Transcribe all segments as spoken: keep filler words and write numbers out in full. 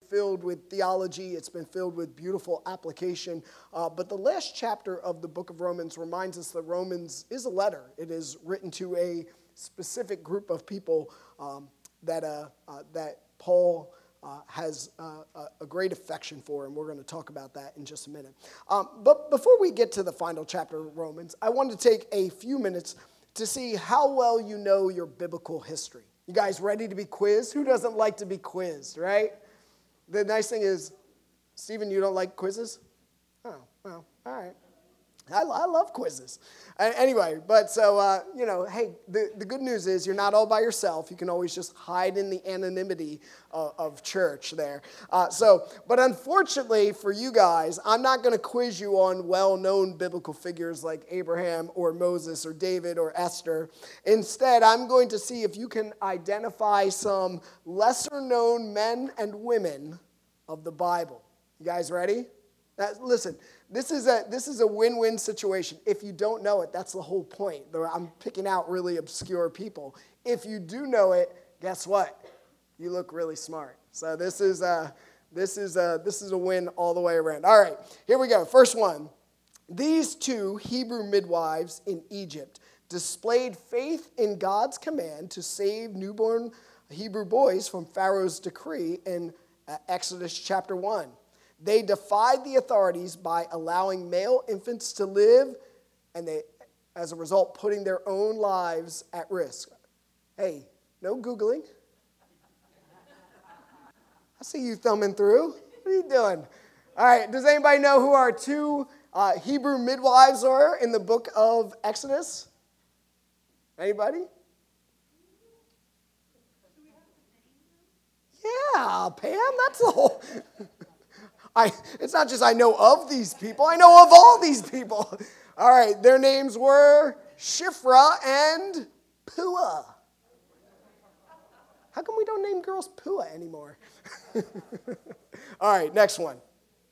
filled with theology. It's been filled with beautiful application. Uh, but the last chapter of the book of Romans reminds us that Romans is a letter. It is written to a specific group of people um, that uh, uh, that Paul uh, has uh, a great affection for, and we're going to talk about that in just a minute. Um, but before we get to the final chapter of Romans, I want to take a few minutes to see how well you know your biblical history. You guys ready to be quizzed? Who doesn't like to be quizzed, right? The nice thing is, Stephen, you don't like quizzes? Oh, well, all right. I, I love quizzes. Uh, anyway, but so, uh, you know, hey, the, the good news is you're not all by yourself. You can always just hide in the anonymity of, of church there. Uh, so, but unfortunately for you guys, I'm not going to quiz you on well-known biblical figures like Abraham or Moses or David or Esther. Instead, I'm going to see if you can identify some lesser-known men and women of the Bible. You guys ready? That, listen, this is a this is a win-win situation. If you don't know it, that's the whole point. I'm picking out really obscure people. If you do know it, guess what? You look really smart. So this is a, this is a, this is a win all the way around. All right, here we go. First one. These two Hebrew midwives in Egypt displayed faith in God's command to save newborn Hebrew boys from Pharaoh's decree in uh, Exodus chapter one. They defied the authorities by allowing male infants to live, and they, as a result, putting their own lives at risk. Hey, no Googling. I see you thumbing through. What are you doing? All right, does anybody know who our two uh, Hebrew midwives are in the book of Exodus? Anybody? Yeah, Pam, that's the whole... I, it's not just I know of these people, I know of all these people. All right, their names were Shiphrah and Puah. How come we don't name girls Puah anymore? All right, next one.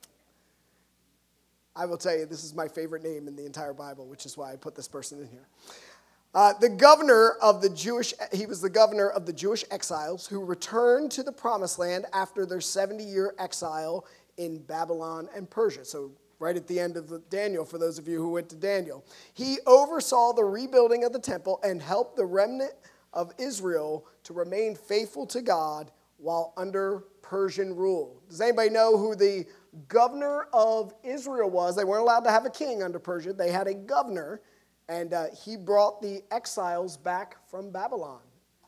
I will tell you, this is my favorite name in the entire Bible, which is why I put this person in here. Uh, the governor of the Jewish, he was the governor of the Jewish exiles who returned to the promised land after their seventy-year exile in Babylon and Persia. So right at the end of the Daniel, for those of you who went to Daniel. He oversaw the rebuilding of the temple and helped the remnant of Israel to remain faithful to God while under Persian rule. Does anybody know who the governor of Israel was? They weren't allowed to have a king under Persia. They had a governor, and uh, he brought the exiles back from Babylon.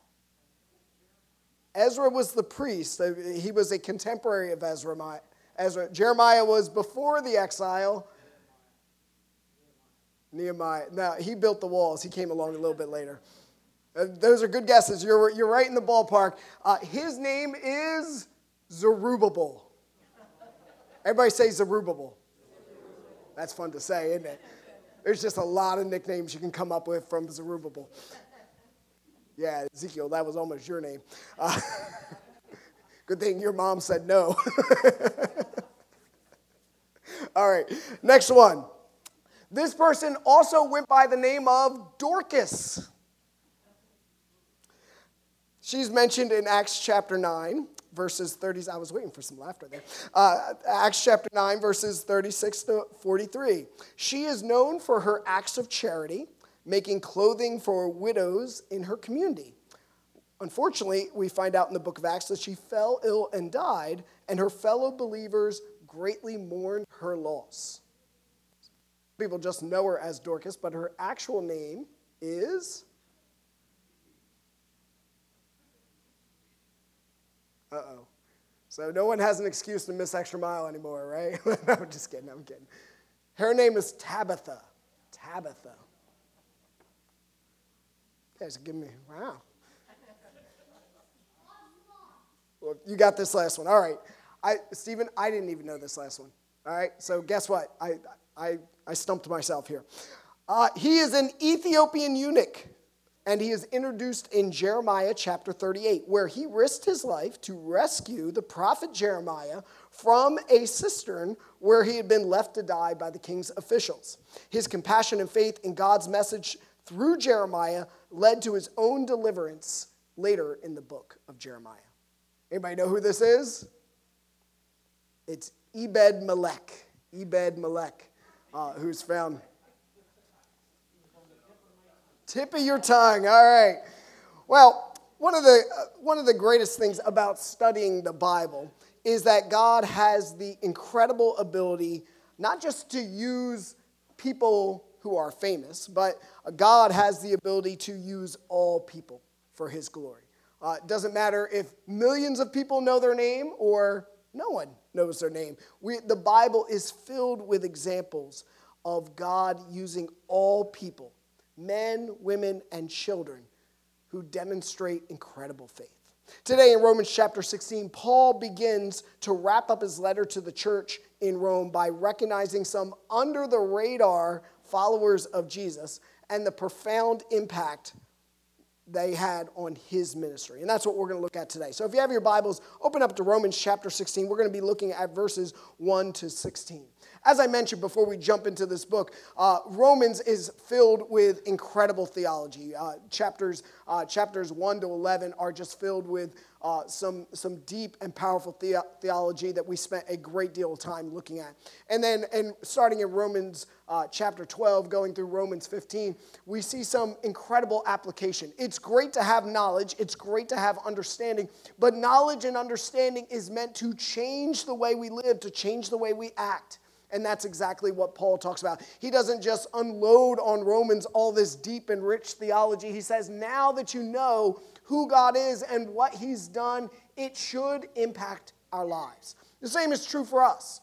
Ezra was the priest. He was a contemporary of Ezra. Ezra. Jeremiah was before the exile. Nehemiah. Now, he built the walls. He came along a little bit later. Uh, those are good guesses. You're, you're right in the ballpark. Uh, his name is Zerubbabel. Everybody say Zerubbabel. That's fun to say, isn't it? There's just a lot of nicknames you can come up with from Zerubbabel. Yeah, Ezekiel, that was almost your name. Uh, good thing your mom said no. All right, next one. This person also went by the name of Dorcas. She's mentioned in Acts chapter nine, verses thirty. I was waiting for some laughter there. Uh, Acts chapter nine, verses thirty-six to forty-three. She is known for her acts of charity, making clothing for widows in her community. Unfortunately, we find out in the book of Acts that she fell ill and died, and her fellow believers greatly mourned her loss. People just know her as Dorcas, but her actual name is... Uh-oh. So no one has an excuse to miss extra mile anymore, right? No, I'm just kidding, I'm kidding. Her name is Tabitha. Tabitha. You guys are giving me, wow. Well, you got this last one. All right. I, Stephen, I didn't even know this last one. All right. So guess what? I I, I stumped myself here. Uh, he is an Ethiopian eunuch, and he is introduced in Jeremiah chapter thirty-eight, where he risked his life to rescue the prophet Jeremiah from a cistern where he had been left to die by the king's officials. His compassion and faith in God's message through Jeremiah led to his own deliverance later in the book of Jeremiah. Anybody know who this is? It's Ebed Melech. Ebed Melech, uh, who's found. Tip of your tongue. All right. Well, one of the uh, one of the greatest things about studying the Bible is that God has the incredible ability not just to use people who are famous, but God has the ability to use all people for his glory. Uh, it doesn't matter if millions of people know their name or no one knows their name. We, the Bible is filled with examples of God using all people, men, women, and children, who demonstrate incredible faith. Today in Romans chapter sixteen, Paul begins to wrap up his letter to the church in Rome by recognizing some under-the-radar followers of Jesus and the profound impact they had on his ministry. And that's what we're going to look at today. So if you have your Bibles, open up to Romans chapter sixteen. We're going to be looking at verses one to sixteen. As I mentioned before we jump into this book, uh, Romans is filled with incredible theology. Uh, chapters uh, chapters one to eleven are just filled with uh, some, some deep and powerful the- theology that we spent a great deal of time looking at. And then and starting in Romans uh, chapter twelve, going through Romans fifteen, we see some incredible application. It's great to have knowledge. It's great to have understanding. But knowledge and understanding is meant to change the way we live, to change the way we act. And that's exactly what Paul talks about. He doesn't just unload on Romans all this deep and rich theology. He says, now that you know who God is and what he's done, it should impact our lives. The same is true for us.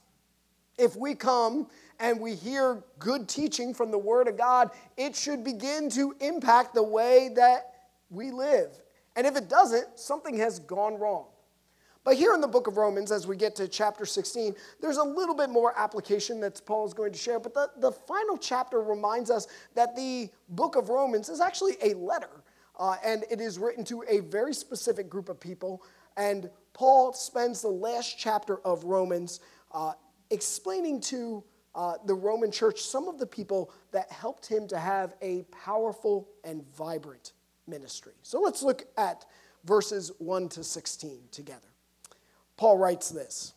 If we come and we hear good teaching from the Word of God, it should begin to impact the way that we live. And if it doesn't, something has gone wrong. But here in the book of Romans, as we get to chapter sixteen, there's a little bit more application that Paul is going to share. But the, the final chapter reminds us that the book of Romans is actually a letter. Uh, and it is written to a very specific group of people. And Paul spends the last chapter of Romans uh, explaining to uh, the Roman church some of the people that helped him to have a powerful and vibrant ministry. So let's look at verses one to sixteen together. Paul writes this: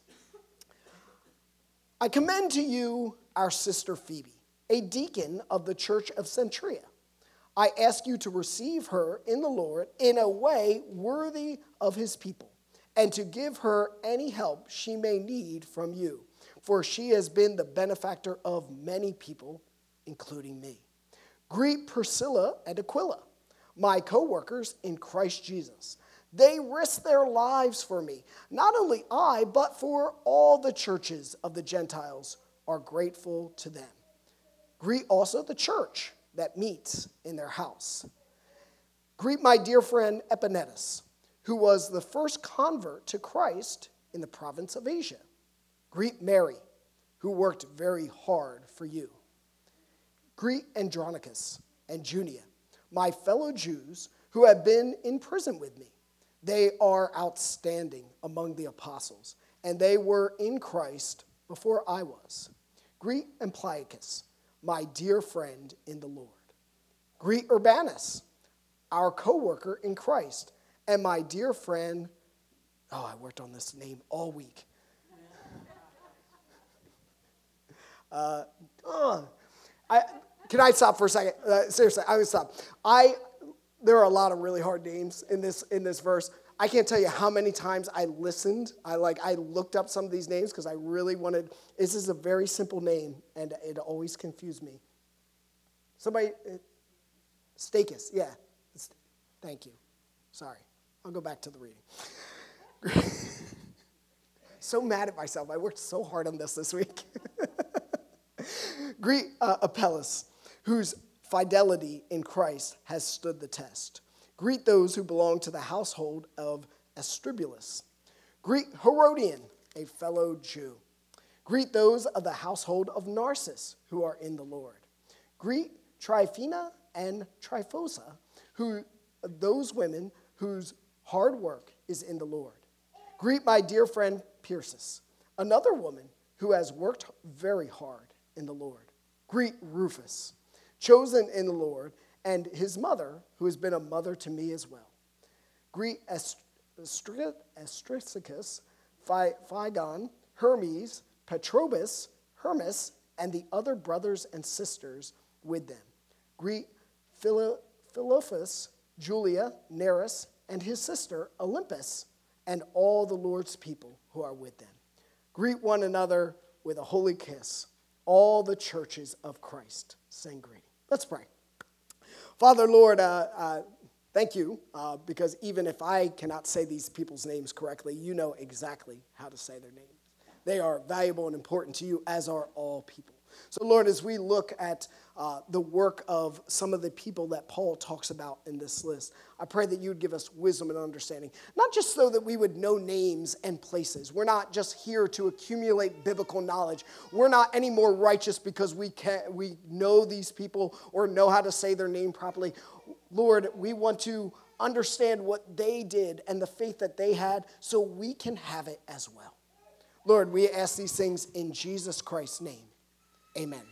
I commend to you our sister Phoebe, a deacon of the church of Cenchrea. I ask you to receive her in the Lord in a way worthy of his people, and to give her any help she may need from you, for she has been the benefactor of many people, including me. Greet Priscilla and Aquila, my co-workers in Christ Jesus. They risked their lives for me. Not only I, but for all the churches of the Gentiles are grateful to them. Greet also the church that meets in their house. Greet my dear friend Epaenetus, who was the first convert to Christ in the province of Asia. Greet Mary, who worked very hard for you. Greet Andronicus and Junia, my fellow Jews who have been in prison with me. They are outstanding among the apostles, and they were in Christ before I was. Greet Ampliacus, my dear friend in the Lord. Greet Urbanus, our co-worker in Christ, and my dear friend. Oh, I worked on this name all week. Uh, uh, I, can I stop for a second? Uh, seriously, I would stop. I there are a lot of really hard names in this in this verse. I can't tell you how many times I listened. I like I looked up some of these names because I really wanted. This is a very simple name, and it always confused me. Somebody, uh, Stakis, yeah. Thank you. Sorry, I'll go back to the reading. So mad at myself. I worked so hard on this this week. Greet uh, Apelles, whose fidelity in Christ has stood the test. Greet those who belong to the household of Astrobulus. Greet Herodian, a fellow Jew. Greet those of the household of Narcissus who are in the Lord. Greet Tryphena and Tryphosa, who those women whose hard work is in the Lord. Greet my dear friend Persis, another woman who has worked very hard in the Lord. Greet Rufus, chosen in the Lord, and his mother, who has been a mother to me as well. Greet Astricus, Phrygon, Hermes, Patrobas, Hermas, and the other brothers and sisters with them. Greet Philo- Philophus, Julia, Nereus, and his sister Olympus, and all the Lord's people who are with them. Greet one another with a holy kiss. All the churches of Christ send greeting. Let's pray. Father, Lord, uh, uh, thank you, uh, because even if I cannot say these people's names correctly, you know exactly how to say their names. They are valuable and important to you, as are all people. So, Lord, as we look at uh, the work of some of the people that Paul talks about in this list, I pray that you would give us wisdom and understanding, not just so that we would know names and places. We're not just here to accumulate biblical knowledge. We're not any more righteous because we can we know these people or know how to say their name properly. Lord, we want to understand what they did and the faith that they had so we can have it as well. Lord, we ask these things in Jesus Christ's name. Amen.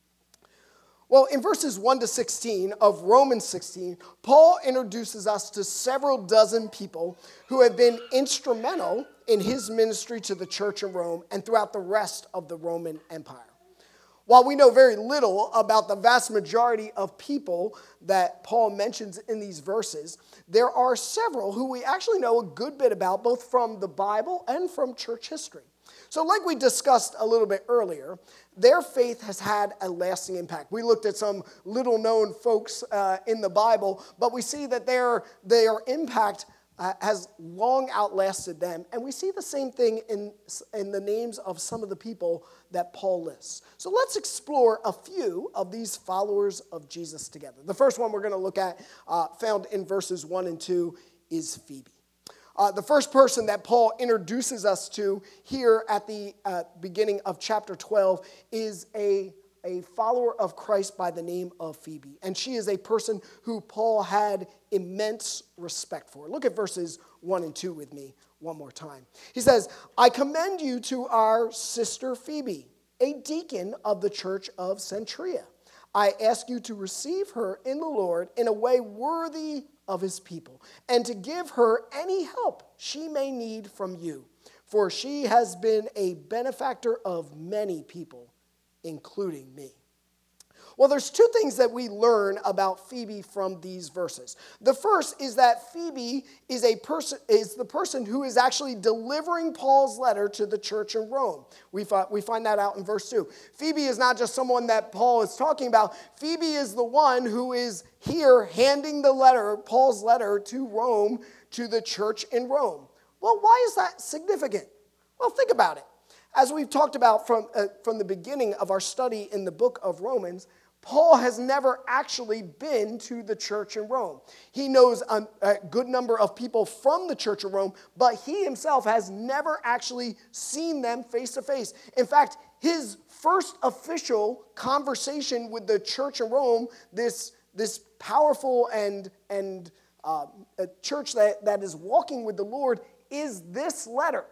Well, in verses one to sixteen of Romans sixteen, Paul introduces us to several dozen people who have been instrumental in his ministry to the church in Rome and throughout the rest of the Roman Empire. While we know very little about the vast majority of people that Paul mentions in these verses, there are several who we actually know a good bit about, both from the Bible and from church history. So like we discussed a little bit earlier, their faith has had a lasting impact. We looked at some little-known folks uh, in the Bible, but we see that their, their impact uh, has long outlasted them. And we see the same thing in, in the names of some of the people that Paul lists. So let's explore a few of these followers of Jesus together. The first one we're going to look at, uh, found in verses one and two, is Phoebe. Uh, the first person that Paul introduces us to here at the uh, beginning of chapter twelve is a, a follower of Christ by the name of Phoebe. And she is a person who Paul had immense respect for. Look at verses one and two with me one more time. He says, I commend you to our sister Phoebe, a deacon of the church of Cenchrea. I ask you to receive her in the Lord in a way worthy of his people, and to give her any help she may need from you, for she has been a benefactor of many people, including me. Well, there's two things that we learn about Phoebe from these verses. The first is that Phoebe is a person is the person who is actually delivering Paul's letter to the church in Rome. We find, we find that out in verse two. Phoebe is not just someone that Paul is talking about. Phoebe is the one who is here handing the letter, Paul's letter, to Rome, to the church in Rome. Well, why is that significant? Well, think about it. As we've talked about from, uh, from the beginning of our study in the book of Romans, Paul has never actually been to the church in Rome. He knows a, a good number of people from the church of Rome, but he himself has never actually seen them face to face. In fact, his first official conversation with the church in Rome, this, this powerful and, and uh, a church that, that is walking with the Lord, is this letter.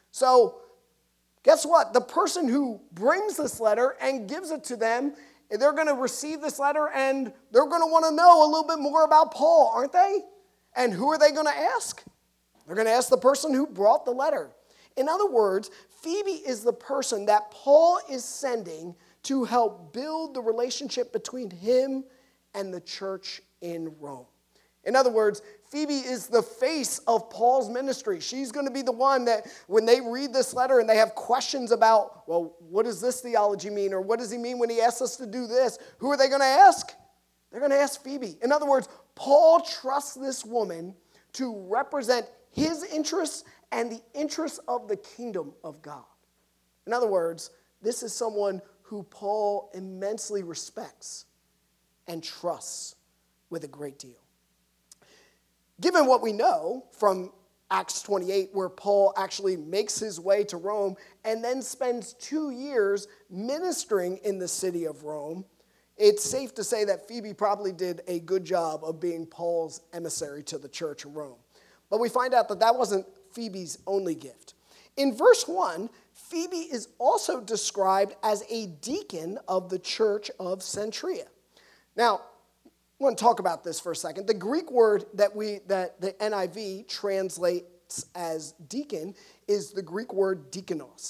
So guess what? The person who brings this letter and gives it to them, they're going to receive this letter and they're going to want to know a little bit more about Paul, aren't they? And who are they going to ask? They're going to ask the person who brought the letter. In other words, Phoebe is the person that Paul is sending to help build the relationship between him and the church in Rome. In other words, Phoebe is the face of Paul's ministry. She's going to be the one that when they read this letter and they have questions about, well, what does this theology mean? Or what does he mean when he asks us to do this? Who are they going to ask? They're going to ask Phoebe. In other words, Paul trusts this woman to represent his interests and the interests of the kingdom of God. In other words, this is someone who Paul immensely respects and trusts with a great deal. Given what we know from Acts twenty-eight, where Paul actually makes his way to Rome and then spends two years ministering in the city of Rome, it's safe to say that Phoebe probably did a good job of being Paul's emissary to the church in Rome. But we find out that that wasn't Phoebe's only gift. In verse one, Phoebe is also described as a deacon of the church of Cenchrea. Now, I want to talk about this for a second. The Greek word that we that the N I V translates as deacon is the Greek word diakonos.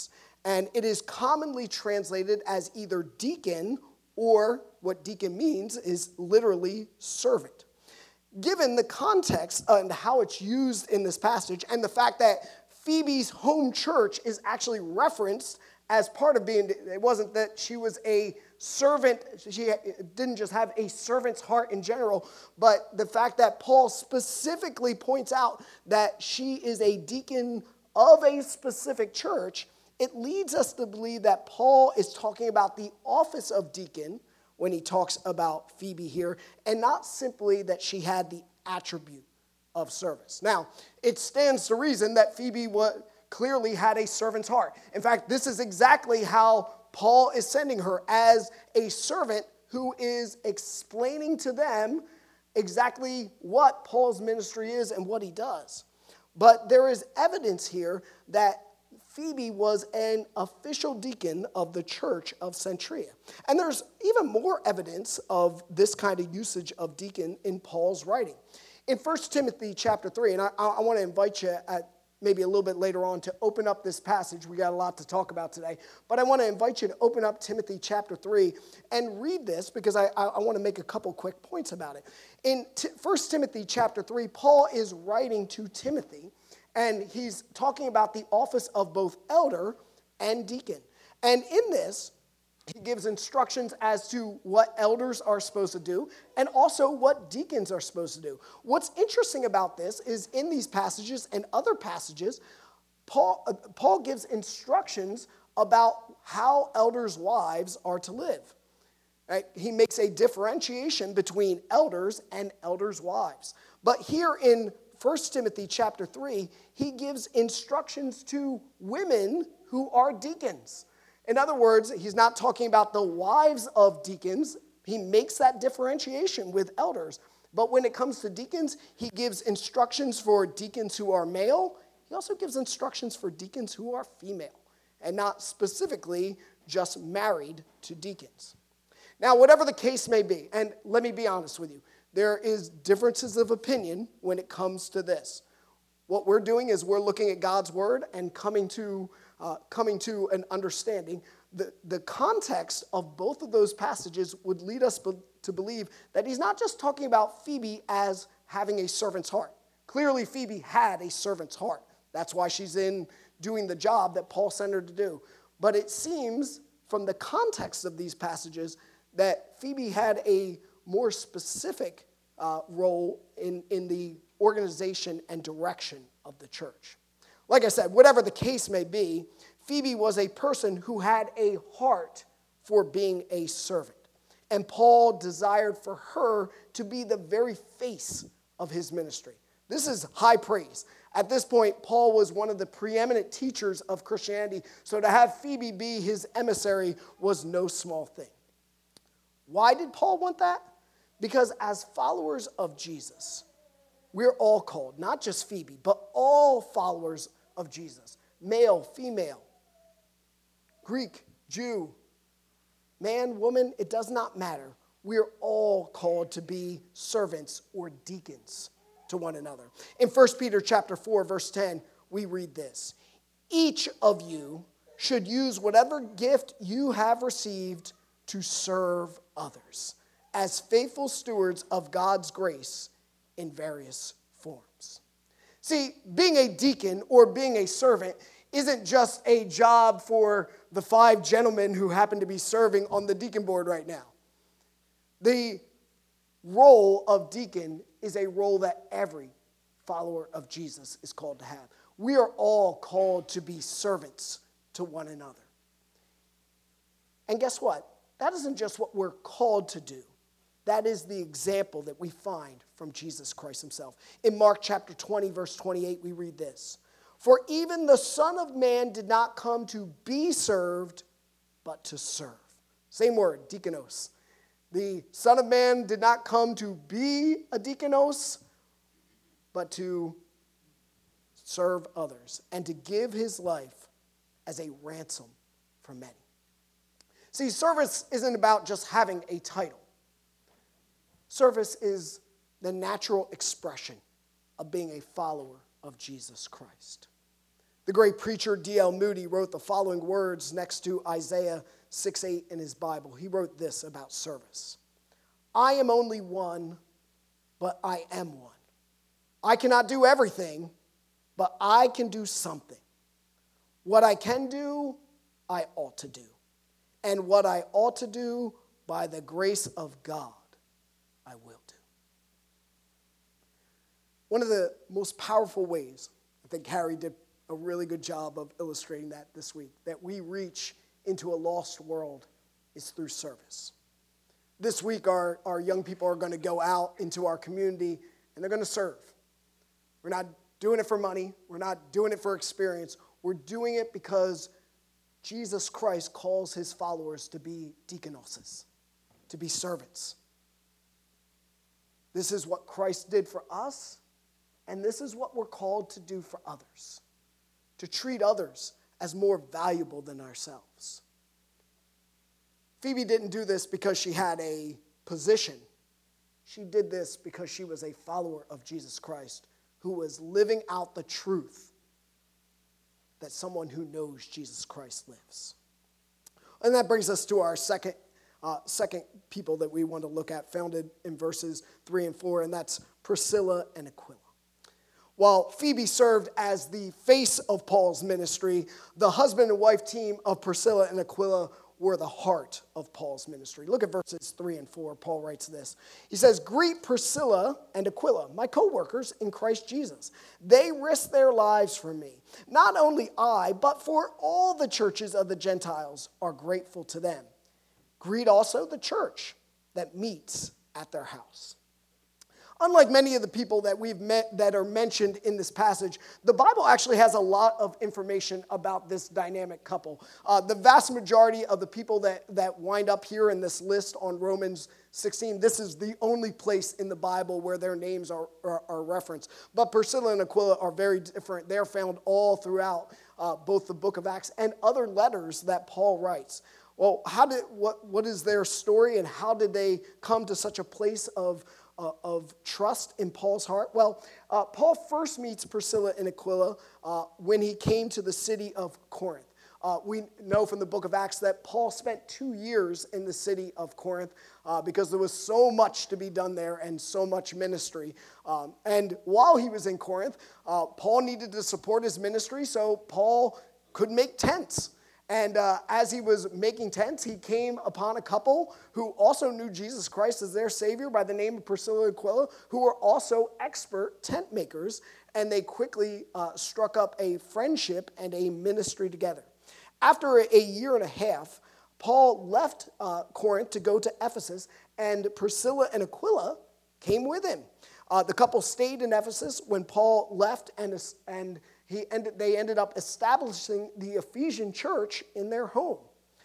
And it is commonly translated as either deacon, or what deacon means is literally servant. Given the context and how it's used in this passage, and the fact that Phoebe's home church is actually referenced as part of being, it wasn't that she was a servant, she didn't just have a servant's heart in general, but the fact that Paul specifically points out that she is a deacon of a specific church, it leads us to believe that Paul is talking about the office of deacon when he talks about Phoebe here, and not simply that she had the attribute of service. Now, it stands to reason that Phoebe was, clearly had a servant's heart. In fact, this is exactly how Paul is sending her, as a servant who is explaining to them exactly what Paul's ministry is and what he does. But there is evidence here that Phoebe was an official deacon of the church of Cenchrea. And there's even more evidence of this kind of usage of deacon in Paul's writing. In First Timothy chapter three, and I, I want to invite you at maybe a little bit later on to open up this passage. We got a lot to talk about today. But I want to invite you to open up Timothy chapter three and read this, because I, I, I want to make a couple quick points about it. In T- First Timothy chapter three, Paul is writing to Timothy, and he's talking about the office of both elder and deacon. And in this, he gives instructions as to what elders are supposed to do and also what deacons are supposed to do. What's interesting about this is in these passages and other passages, Paul, uh, Paul gives instructions about how elders' wives are to live. Right? He makes a differentiation between elders and elders' wives. But here in First Timothy chapter three, he gives instructions to women who are deacons. In other words, he's not talking about the wives of deacons. He makes that differentiation with elders. But when it comes to deacons, he gives instructions for deacons who are male. He also gives instructions for deacons who are female, and not specifically just married to deacons. Now, whatever the case may be, and let me be honest with you, there is differences of opinion when it comes to this. What we're doing is we're looking at God's word and coming to uh, coming to an understanding. The, the context of both of those passages would lead us be, to believe that he's not just talking about Phoebe as having a servant's heart. Clearly, Phoebe had a servant's heart. That's why she's in doing the job that Paul sent her to do. But it seems from the context of these passages that Phoebe had a more specific uh, role in, in the organization and direction of the church. Like I said, whatever the case may be, Phoebe was a person who had a heart for being a servant. And Paul desired for her to be the very face of his ministry. This is high praise. At this point, Paul was one of the preeminent teachers of Christianity, so to have Phoebe be his emissary was no small thing. Why did Paul want that? Because as followers of Jesus, we're all called, not just Phoebe, but all followers of Jesus, male, female, Greek, Jew, man, woman, it does not matter. We're all called to be servants or deacons to one another. In First Peter chapter four, verse ten, we read this: each of you should use whatever gift you have received to serve others as faithful stewards of God's grace in various forms. See, being a deacon or being a servant isn't just a job for the five gentlemen who happen to be serving on the deacon board right now. The role of deacon is a role that every follower of Jesus is called to have. We are all called to be servants to one another. And guess what? That isn't just what we're called to do. That is the example that we find from Jesus Christ himself. In Mark chapter twenty, verse twenty-eight, we read this: for even the Son of Man did not come to be served, but to serve. Same word, deakonos. The Son of Man did not come to be a deakonos, but to serve others and to give his life as a ransom for many. See, service isn't about just having a title. Service is the natural expression of being a follower of Jesus Christ. The great preacher D L Moody wrote the following words next to Isaiah six eight in his Bible. He wrote this about service. I am only one, but I am one. I cannot do everything, but I can do something. What I can do, I ought to do. And what I ought to do, by the grace of God, I will do. One of the most powerful ways, I think Harry did a really good job of illustrating that this week, that we reach into a lost world is through service. This week, our, our young people are going to go out into our community, and they're going to serve. We're not doing it for money. We're not doing it for experience. We're doing it because Jesus Christ calls his followers to be deaconoses, to be servants. This is what Christ did for us, and this is what we're called to do for others, to treat others as more valuable than ourselves. Phoebe didn't do this because she had a position. She did this because she was a follower of Jesus Christ who was living out the truth that someone who knows Jesus Christ lives. And that brings us to our second, uh, second people that we want to look at, founded in verses three and four, and that's Priscilla and Aquila. While Phoebe served as the face of Paul's ministry, the husband and wife team of Priscilla and Aquila were the heart of Paul's ministry. Look at verses three and four. Paul writes this. He says, "Greet Priscilla and Aquila, my co-workers in Christ Jesus. They risked their lives for me. Not only I, but for all the churches of the Gentiles are grateful to them. Greet also the church that meets at their house." Unlike many of the people that we've met that are mentioned in this passage, the Bible actually has a lot of information about this dynamic couple. Uh, the vast majority of the people that, that wind up here in this list on Romans sixteen, this is the only place in the Bible where their names are, are, are referenced. But Priscilla and Aquila are very different. They're found all throughout uh, both the book of Acts and other letters that Paul writes. Well, how did what what is their story, and how did they come to such a place of Uh, of trust in Paul's heart? Well, uh, Paul first meets Priscilla and Aquila uh, when he came to the city of Corinth. Uh, we know from the book of Acts that Paul spent two years in the city of Corinth uh, because there was so much to be done there and so much ministry. Um, and while he was in Corinth, uh, Paul needed to support his ministry, so Paul could make tents. And uh, as he was making tents, he came upon a couple who also knew Jesus Christ as their Savior by the name of Priscilla and Aquila, who were also expert tent makers, and they quickly uh, struck up a friendship and a ministry together. After a year and a half, Paul left uh, Corinth to go to Ephesus, and Priscilla and Aquila came with him. Uh, the couple stayed in Ephesus when Paul left, and and He ended, they ended up establishing the Ephesian church in their home.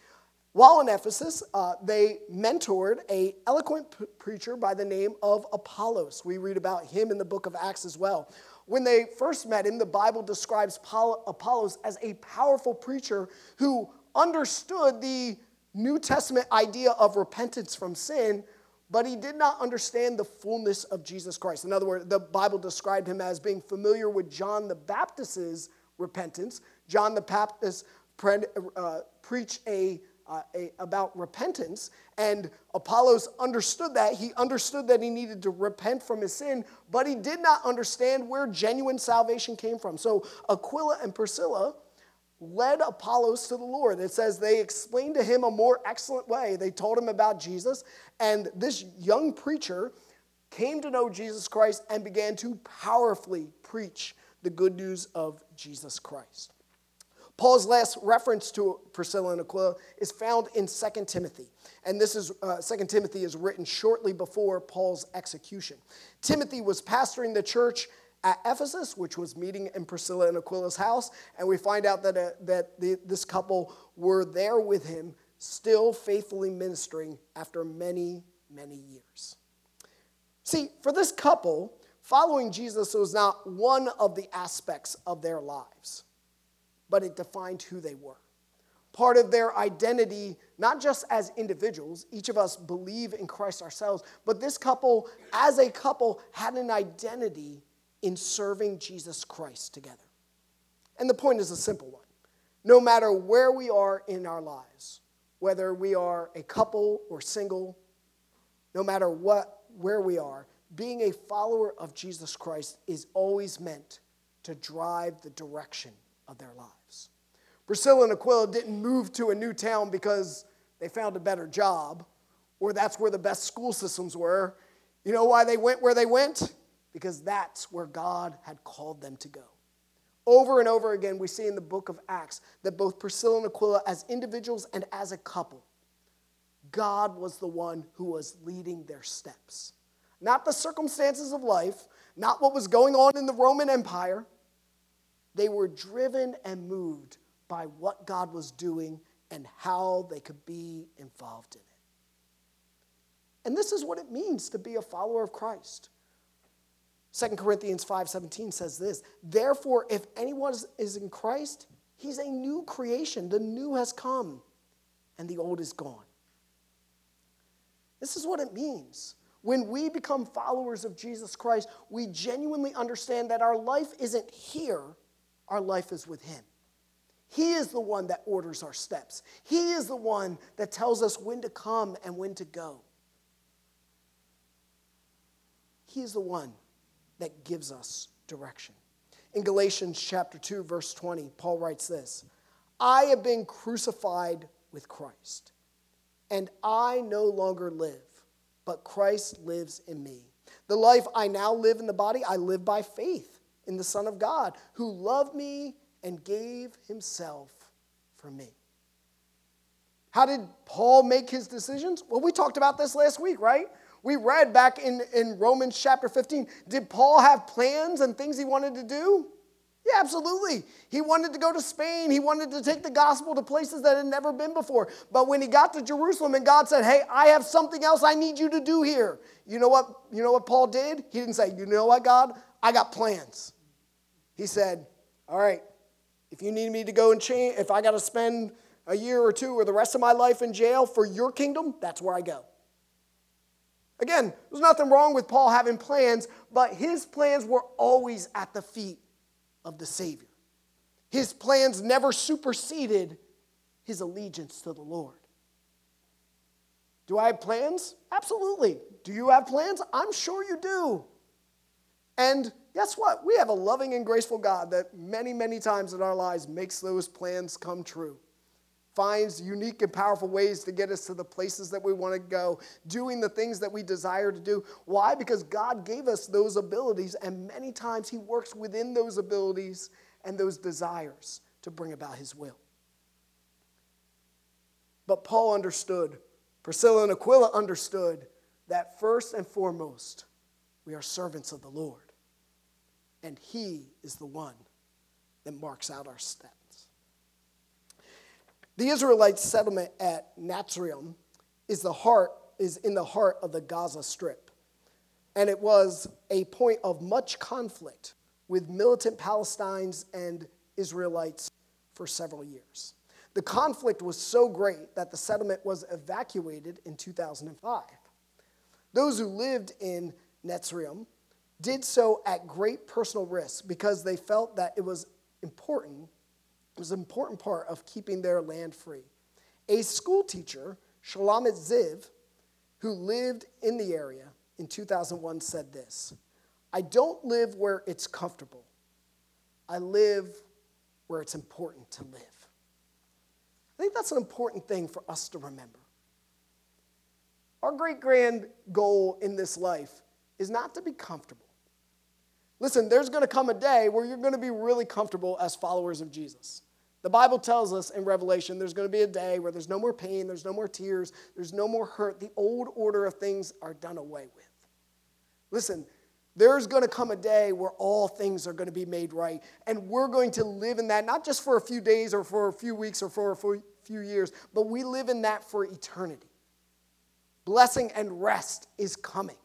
While in Ephesus, uh, they mentored an eloquent p- preacher by the name of Apollos. We read about him in the book of Acts as well. When they first met him, the Bible describes Paul, Apollos as a powerful preacher who understood the New Testament idea of repentance from sin, but he did not understand the fullness of Jesus Christ. In other words, the Bible described him as being familiar with John the Baptist's repentance. John the Baptist pre- uh, preached a, uh, a, about repentance, and Apollos understood that. He understood that he needed to repent from his sin, but he did not understand where genuine salvation came from. So Aquila and Priscilla led Apollos to the Lord. It says they explained to him a more excellent way. They told him about Jesus, and this young preacher came to know Jesus Christ and began to powerfully preach the good news of Jesus Christ. Paul's last reference to Priscilla and Aquila is found in Second Timothy. And this is uh, Second Timothy is written shortly before Paul's execution. Timothy was pastoring the church at Ephesus, which was meeting in Priscilla and Aquila's house, and we find out that, uh, that the, this couple were there with him, still faithfully ministering after many, many years. See, for this couple, following Jesus was not one of the aspects of their lives, but it defined who they were. Part of their identity, not just as individuals, each of us believe in Christ ourselves, but this couple, as a couple, had an identity in serving Jesus Christ together. And the point is a simple one. No matter where we are in our lives, whether we are a couple or single, no matter what, where we are, being a follower of Jesus Christ is always meant to drive the direction of their lives. Priscilla and Aquila didn't move to a new town because they found a better job, or that's where the best school systems were. You know why they went where they went? Because that's where God had called them to go. Over and over again, we see in the book of Acts that both Priscilla and Aquila, as individuals and as a couple, God was the one who was leading their steps. Not the circumstances of life, not what was going on in the Roman Empire. They were driven and moved by what God was doing and how they could be involved in it. And this is what it means to be a follower of Christ. Second Corinthians five seventeen says this, therefore, if anyone is in Christ, he's a new creation. The new has come, and the old is gone. This is what it means. When we become followers of Jesus Christ, we genuinely understand that our life isn't here, our life is with him. He is the one that orders our steps. He is the one that tells us when to come and when to go. He is the one that gives us direction. In Galatians chapter two, verse twenty, Paul writes this, I have been crucified with Christ, and I no longer live, but Christ lives in me. The life I now live in the body, I live by faith in the Son of God, who loved me and gave himself for me. How did Paul make his decisions? Well, we talked about this last week, right? We read back in, in Romans chapter fifteen, did Paul have plans and things he wanted to do? Yeah, absolutely. He wanted to go to Spain. He wanted to take the gospel to places that had never been before. But when he got to Jerusalem and God said, hey, I have something else I need you to do here. You know what, you know what Paul did? He didn't say, you know what, God? I got plans. He said, all right, if you need me to go and change, if I got to spend a year or two or the rest of my life in jail for your kingdom, that's where I go. Again, there's nothing wrong with Paul having plans, but his plans were always at the feet of the Savior. His plans never superseded his allegiance to the Lord. Do I have plans? Absolutely. Do you have plans? I'm sure you do. And guess what? We have a loving and graceful God that many, many times in our lives makes those plans come true. Finds unique and powerful ways to get us to the places that we want to go, doing the things that we desire to do. Why? Because God gave us those abilities, and many times he works within those abilities and those desires to bring about his will. But Paul understood, Priscilla and Aquila understood that first and foremost, we are servants of the Lord, and he is the one that marks out our steps. The Israelite settlement at Nazarium is the heart is in the heart of the Gaza Strip, and it was a point of much conflict with militant Palestinians and Israelites for several years. The conflict was so great that the settlement was evacuated in two thousand five. Those who lived in Nazarium did so at great personal risk because they felt that it was important. It was an important part of keeping their land free. A school teacher, Shalomit Ziv, who lived in the area in two thousand one, said this, I don't live where it's comfortable. I live where it's important to live. I think that's an important thing for us to remember. Our great grand goal in this life is not to be comfortable. Listen, there's going to come a day where you're going to be really comfortable as followers of Jesus. The Bible tells us in Revelation there's going to be a day where there's no more pain, there's no more tears, there's no more hurt. The old order of things are done away with. Listen, there's going to come a day where all things are going to be made right, and we're going to live in that, not just for a few days or for a few weeks or for a few years, but we live in that for eternity. Blessing and rest is coming.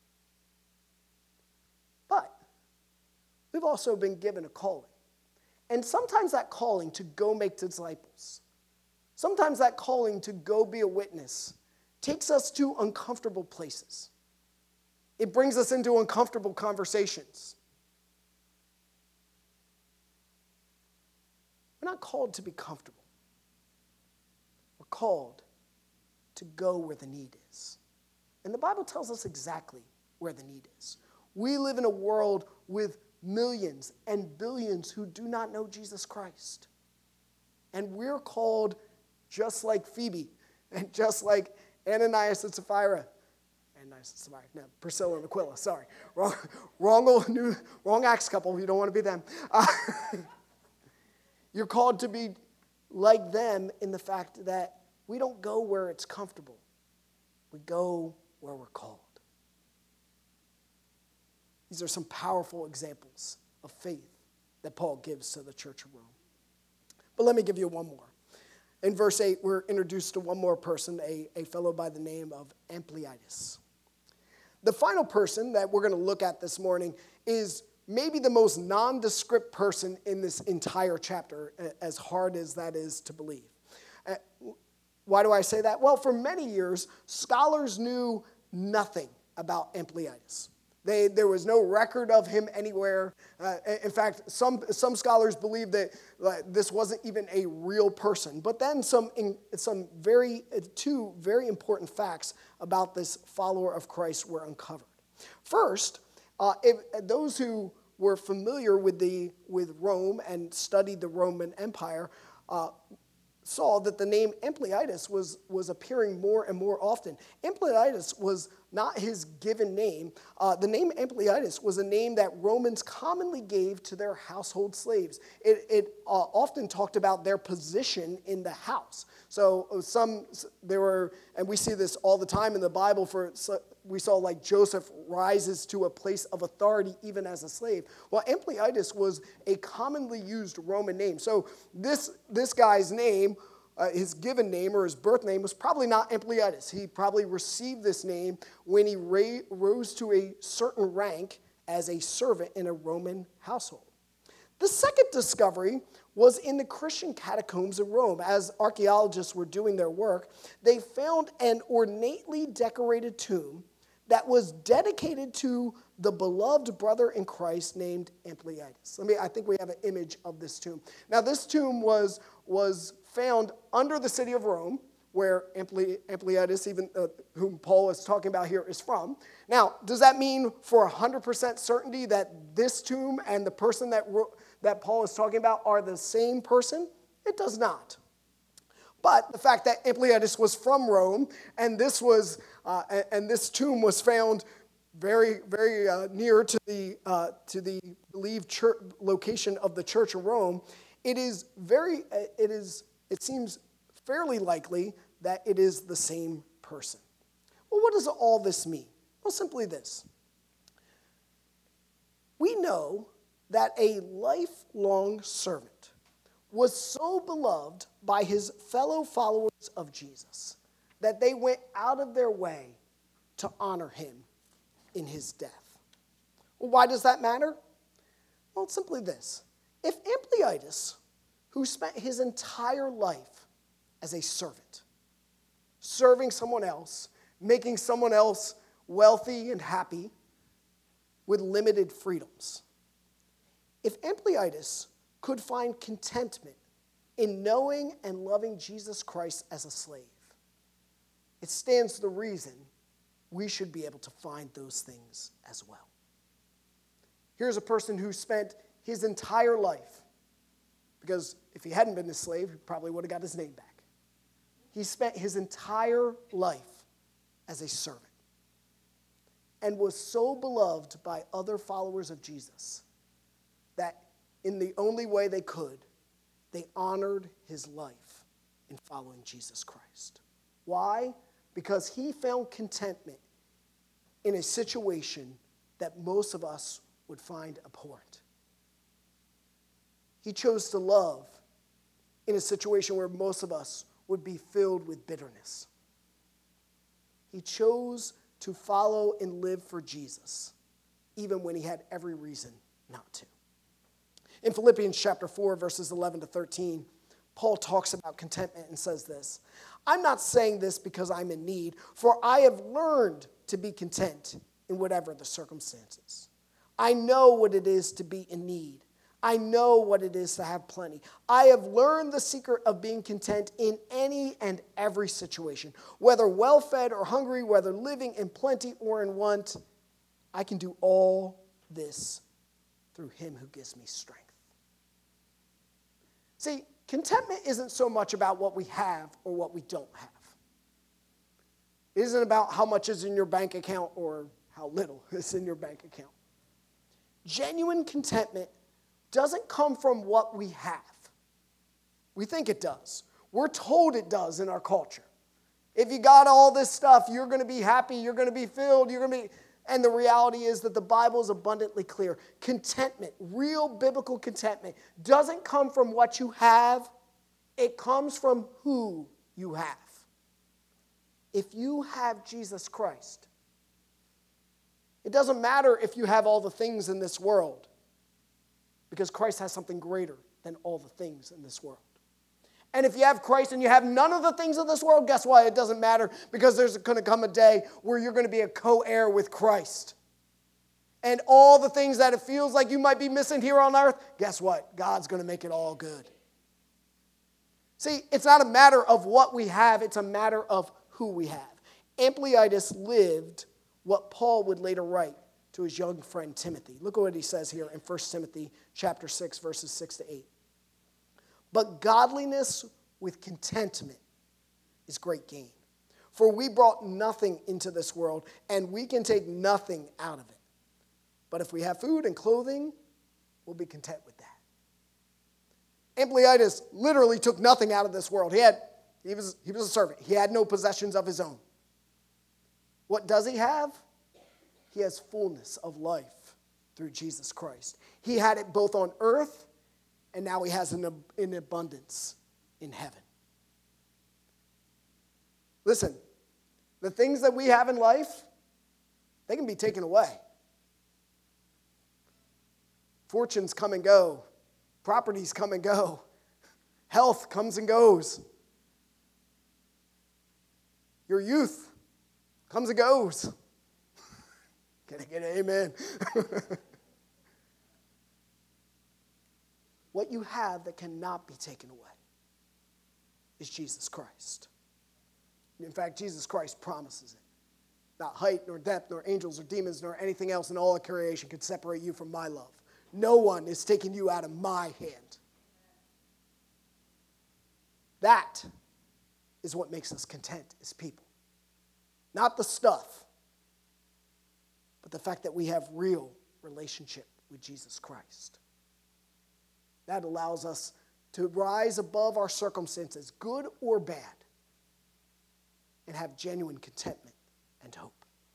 But we've also been given a calling. And sometimes that calling to go make disciples, sometimes that calling to go be a witness takes us to uncomfortable places. It brings us into uncomfortable conversations. we're not called to be comfortable. We're called to go where the need is. And the Bible tells us exactly where the need is. We live in a world with millions and billions who do not know Jesus Christ. And we're called, just like Phoebe, and just like Ananias and Sapphira, Ananias and Sapphira, no, Priscilla and Aquila, sorry. Wrong, wrong, old, new, wrong Acts couple, you don't want to be them. Uh, you're called to be like them in the fact that we don't go where it's comfortable. We go where we're called. These are some powerful examples of faith that Paul gives to the church of Rome. But let me give you one more. In verse eight, we're introduced to one more person, a, a fellow by the name of Ampliatus. The final person that we're going to look at this morning is maybe the most nondescript person in this entire chapter, as hard as that is to believe. Uh, why do I say that? Well, for many years, scholars knew nothing about Ampliatus. They, there was no record of him anywhere. Uh, in fact, some, some scholars believe that uh, this wasn't even a real person. But then some, in, some very, two very important facts about this follower of Christ were uncovered. First, uh, if, those who were familiar with, the, with Rome and studied the Roman Empire uh, saw that the name Ampliatus was, was appearing more and more often. Ampliatus was not his given name. Uh, the name Ampliatus was a name that Romans commonly gave to their household slaves. It, it uh, often talked about their position in the house. So some, there were, and we see this all the time in the Bible, for we saw like Joseph rises to a place of authority even as a slave. Well, Ampliatus was a commonly used Roman name. So this, this guy's name, Uh, his given name or his birth name was probably not Ampliatus. He probably received this name when he ra- rose to a certain rank as a servant in a Roman household. The second discovery was in the Christian catacombs of Rome. As archaeologists were doing their work, they found an ornately decorated tomb that was dedicated to the beloved brother in Christ named Ampliatus. Let me, I think we have an image of this tomb. Now, this tomb was, was found under the city of Rome, where Ampli, Ampliatus, even uh, whom Paul is talking about here, is from. Now, does that mean for one hundred percent certainty that this tomb and the person that, that Paul is talking about are the same person? It does not. But the fact that Ampliatus was from Rome, and this was, uh, and this tomb was found very, very uh, near to the uh, to the believed church location of the Church of Rome, it is very, it is, it seems fairly likely that it is the same person. Well, what does all this mean? Well, simply this: we know that a lifelong servant was so beloved by his fellow followers of Jesus that they went out of their way to honor him in his death. Well, why does that matter? Well, it's simply this. If Ampliatus, who spent his entire life as a servant, serving someone else, making someone else wealthy and happy with limited freedoms, if Ampliatus could find contentment in knowing and loving Jesus Christ as a slave, it stands to the reason we should be able to find those things as well. Here's a person who spent his entire life, because if he hadn't been a slave, he probably would have got his name back. He spent his entire life as a servant and was so beloved by other followers of Jesus that in the only way they could, they honored his life in following Jesus Christ. Why? Because he found contentment in a situation that most of us would find abhorrent. He chose to love in a situation where most of us would be filled with bitterness. He chose to follow and live for Jesus, even when he had every reason not to. In Philippians chapter four, verses eleven to thirteen, Paul talks about contentment and says this: I'm not saying this because I'm in need, for I have learned to be content in whatever the circumstances. I know what it is to be in need. I know what it is to have plenty. I have learned the secret of being content in any and every situation. Whether well-fed or hungry, whether living in plenty or in want, I can do all this through him who gives me strength. See, contentment isn't so much about what we have or what we don't have. It isn't about how much is in your bank account or how little is in your bank account. Genuine contentment doesn't come from what we have. We think it does. We're told it does in our culture. If you got all this stuff, you're going to be happy, you're going to be filled, you're going to be... And the reality is that the Bible is abundantly clear. Contentment, real biblical contentment, doesn't come from what you have. It comes from who you have. If you have Jesus Christ, it doesn't matter if you have all the things in this world, because Christ has something greater than all the things in this world. And if you have Christ and you have none of the things of this world, guess what? It doesn't matter, because there's going to come a day where you're going to be a co-heir with Christ. And all the things that it feels like you might be missing here on earth, guess what? God's going to make it all good. See, it's not a matter of what we have, it's a matter of who we have. Ampliatus lived what Paul would later write to his young friend Timothy. Look at what he says here in First Timothy chapter six, verses six to eight. But godliness with contentment is great gain. For we brought nothing into this world, and we can take nothing out of it. But if we have food and clothing, we'll be content with that. Ampliatus literally took nothing out of this world. He had, he was, he was a servant. He had no possessions of his own. What does he have? He has fullness of life through Jesus Christ. He had it both on earth, and now he has an, an abundance in heaven. Listen, the things that we have in life, they can be taken away. Fortunes come and go. Properties come and go. Health comes and goes. Your youth comes and goes. Can I get an amen? What you have that cannot be taken away is Jesus Christ. In fact, Jesus Christ promises it. Not height, nor depth, nor angels, or demons, nor anything else in all of creation could separate you from my love. No one is taking you out of my hand. That is what makes us content as people. Not the stuff, but the fact that we have real relationship with Jesus Christ. That allows us to rise above our circumstances, good or bad, and have genuine contentment and hope.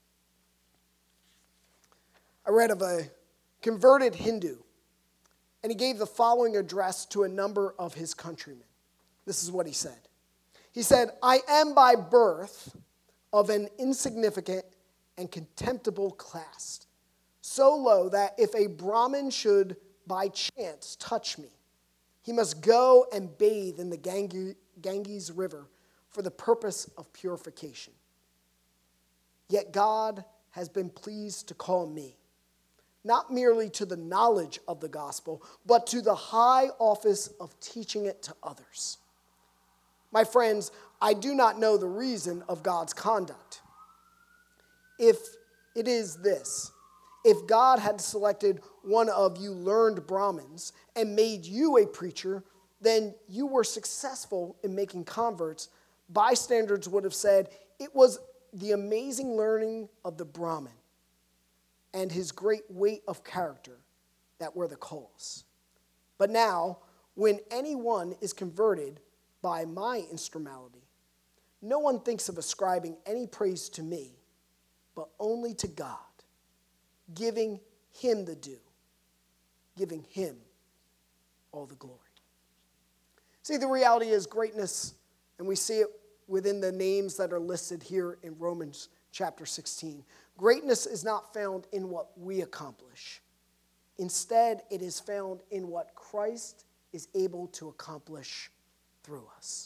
I read of a converted Hindu, and he gave the following address to a number of his countrymen. This is what he said. He said, I am by birth of an insignificant and contemptible class, so low that if a Brahmin should by chance touch me, he must go and bathe in the Ganges River for the purpose of purification. Yet God has been pleased to call me, not merely to the knowledge of the gospel, but to the high office of teaching it to others. My friends, I do not know the reason of God's conduct. If it is this, if God had selected one of you learned Brahmins and made you a preacher, then you were successful in making converts. Bystanders would have said it was the amazing learning of the Brahmin and his great weight of character that were the cause. But now, when anyone is converted by my instrumentality, no one thinks of ascribing any praise to me, but only to God, giving him the due, giving him all the glory. See, the reality is greatness, and we see it within the names that are listed here in Romans chapter sixteen. Greatness is not found in what we accomplish. Instead, it is found in what Christ is able to accomplish through us.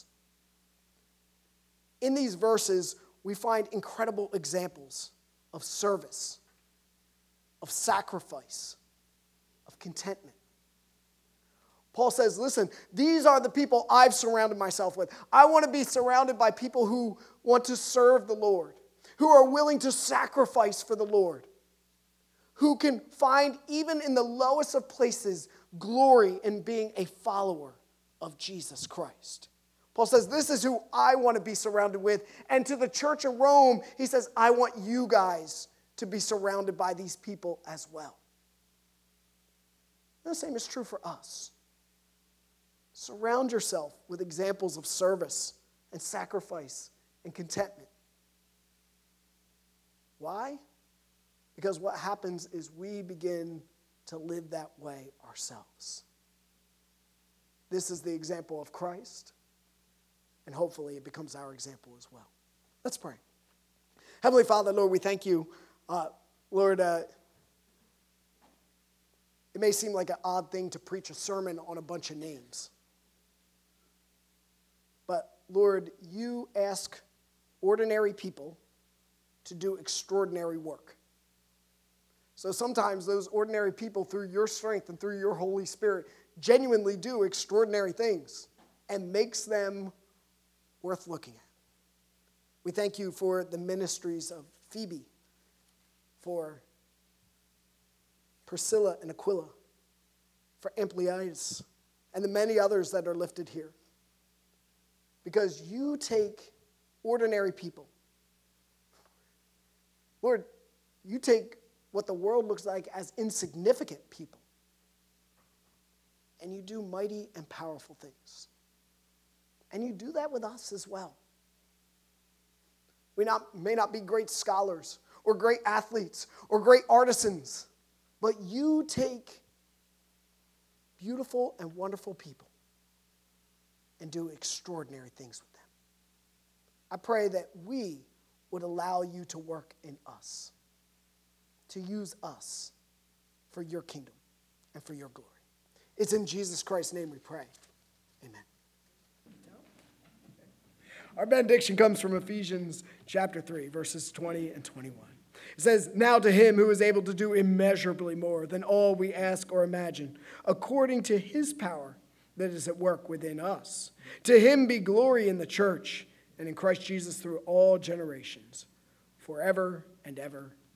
In these verses, we find incredible examples of service, of sacrifice, of contentment. Paul says, listen, these are the people I've surrounded myself with. I want to be surrounded by people who want to serve the Lord, who are willing to sacrifice for the Lord, who can find, even in the lowest of places, glory in being a follower of Jesus Christ. Paul says, this is who I want to be surrounded with. And to the church of Rome, he says, I want you guys to be surrounded by these people as well. And the same is true for us. Surround yourself with examples of service and sacrifice and contentment. Why? Because what happens is we begin to live that way ourselves. This is the example of Christ, and hopefully it becomes our example as well. Let's pray. Heavenly Father, Lord, we thank you. Uh, Lord, uh, it may seem like an odd thing to preach a sermon on a bunch of names. But Lord, you ask ordinary people to do extraordinary work. So sometimes those ordinary people, through your strength and through your Holy Spirit, genuinely do extraordinary things and makes them worth looking at. We thank you for the ministries of Phoebe, for Priscilla and Aquila, for Ampliatus, and the many others that are lifted here. Because you take ordinary people. Lord, you take what the world looks like as insignificant people, and you do mighty and powerful things. And you do that with us as well. We not, may not be great scholars or great athletes or great artisans, but you take beautiful and wonderful people and do extraordinary things with them. I pray that we would allow you to work in us, to use us for your kingdom and for your glory. It's in Jesus Christ's name we pray. Amen. Our benediction comes from Ephesians chapter three, verses twenty and twenty-one. It says, now to him who is able to do immeasurably more than all we ask or imagine, according to his power that is at work within us. To him be glory in the church and in Christ Jesus through all generations, forever and ever.